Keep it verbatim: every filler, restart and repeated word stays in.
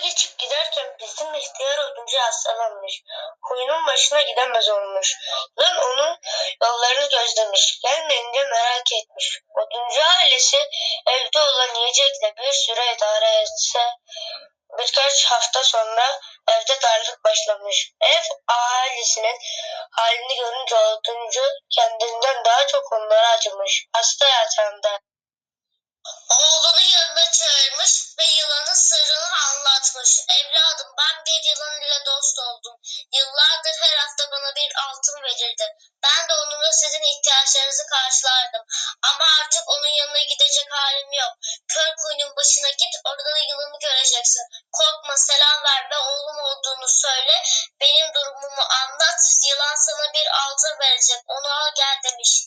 geçip giderken bizim ihtiyar oduncu hastalanmış. Kuyunun başına gidemez olmuş. Yılan onun yollarını gözlemiş. Gelmeyince merak etmiş. Oduncu ailesi evde olan yiyecekle bir süre idare etse birkaç hafta sonra evde darlık başlamış. Ev ailesinin halini görünce oduncu kendinden daha çok onlara acımış. Hasta yatağında oğlunu yanına çağırmış ve yılanın sırrını anlatmış. Evladım, ben bir yılan ile dost oldum. Yıllardır her hafta bana bir altın verirdi. Ben de onunla sizin ihtiyaçlarınızı karşılardım. Ama artık onun yanına gidecek halim yok. Kör kuyunun başına git, orada yılanı göreceksin. Korkma, selam ver ve oğlum olduğunu söyle. Benim durumumu anlat. Yılan sana bir altın verecek. Onu al gel demiş.